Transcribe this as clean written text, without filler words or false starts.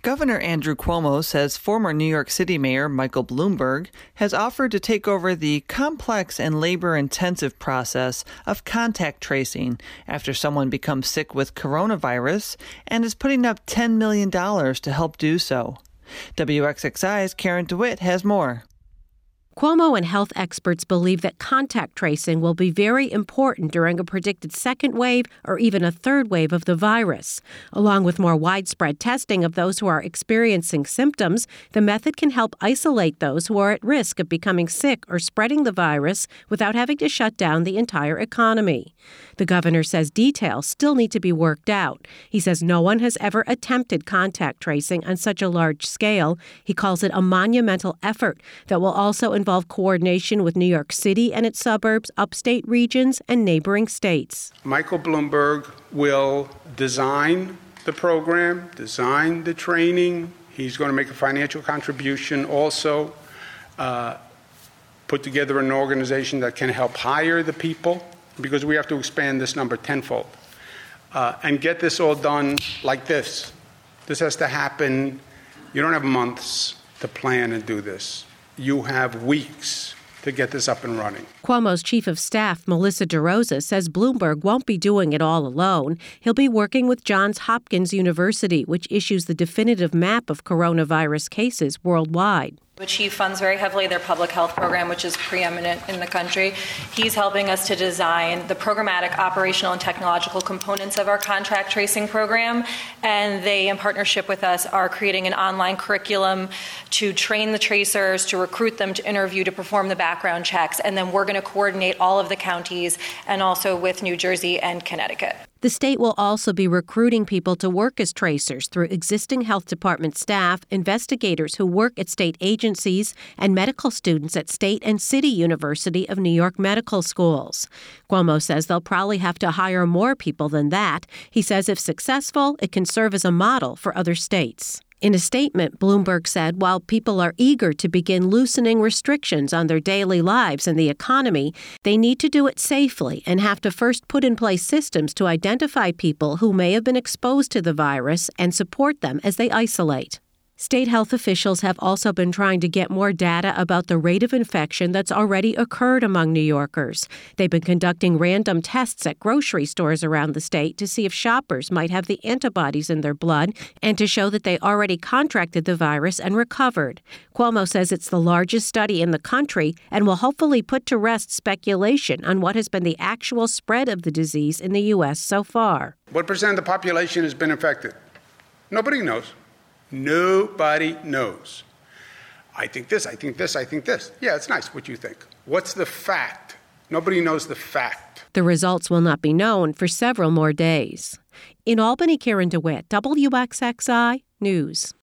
Governor Andrew Cuomo says former New York City Mayor Michael Bloomberg has offered to take over the complex and labor-intensive process of contact tracing after someone becomes sick with coronavirus and is putting up $10 million to help do so. WXXI's Karen DeWitt has more. Cuomo and health experts believe that contact tracing will be very important during a predicted second wave or even a third wave of the virus. Along with more widespread testing of those who are experiencing symptoms, the method can help isolate those who are at risk of becoming sick or spreading the virus without having to shut down the entire economy. The governor says details still need to be worked out. He says no one has ever attempted contact tracing on such a large scale. He calls it a monumental effort that will also involve coordination with New York City and its suburbs, upstate regions, and neighboring states. Michael Bloomberg will design the program, design the training. He's going to make a financial contribution also, put together an organization that can help hire the people, because we have to expand this number tenfold, and get this all done like this. This has to happen. You don't have months to plan and do this. You have weeks to get this up and running. Cuomo's chief of staff, Melissa DeRosa, says Bloomberg won't be doing it all alone. He'll be working with Johns Hopkins University, which issues the definitive map of coronavirus cases worldwide. Which he funds very heavily, their public health program, which is preeminent in the country. He's helping us to design the programmatic, operational, and technological components of our contact tracing program. And they, in partnership with us, are creating an online curriculum to train the tracers, to recruit them, to interview, to perform the background checks. And then we're going to coordinate all of the counties and also with New Jersey and Connecticut. The state will also be recruiting people to work as tracers through existing health department staff, investigators who work at state agencies, and medical students at State and City University of New York medical schools. Cuomo says they'll probably have to hire more people than that. He says if successful, it can serve as a model for other states. In a statement, Bloomberg said while people are eager to begin loosening restrictions on their daily lives and the economy, they need to do it safely and have to first put in place systems to identify people who may have been exposed to the virus and support them as they isolate. State health officials have also been trying to get more data about the rate of infection that's already occurred among New Yorkers. They've been conducting random tests at grocery stores around the state to see if shoppers might have the antibodies in their blood and to show that they already contracted the virus and recovered. Cuomo says it's the largest study in the country and will hopefully put to rest speculation on what has been the actual spread of the disease in the U.S. so far. What percent of the population has been infected? Nobody knows. Nobody knows. I think this, I think this, I think this. Yeah, it's nice what you think. What's the fact? Nobody knows the fact. The results will not be known for several more days. In Albany, Karen DeWitt, WXXI News.